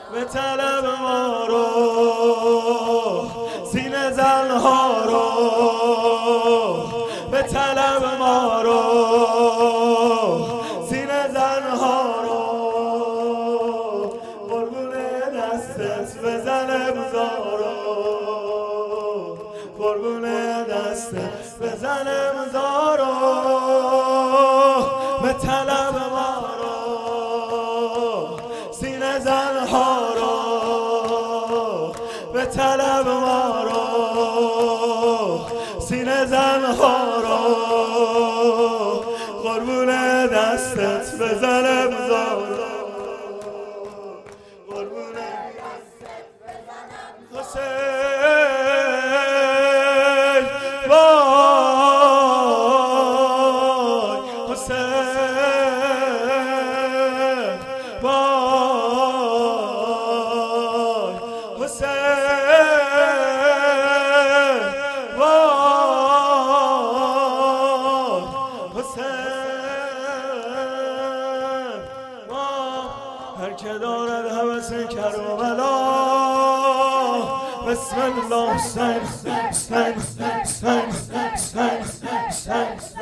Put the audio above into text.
به طلب ما رو، سینه زنها رو به طلب ما رو، سینه زنها رو قربون دستت بزن امضا رو، قربون دستت بزن امضا رو به طلب ما رو، سینه زنها رو به طلب ما رو، سینه زنها رو قربون دستت بزن امضا رو، قربون دستت بزن حسین وای حسین وای حسین وای حسین وای هر که دارد هوس کربلا بسم الله حسین حسین حسین حسین حسین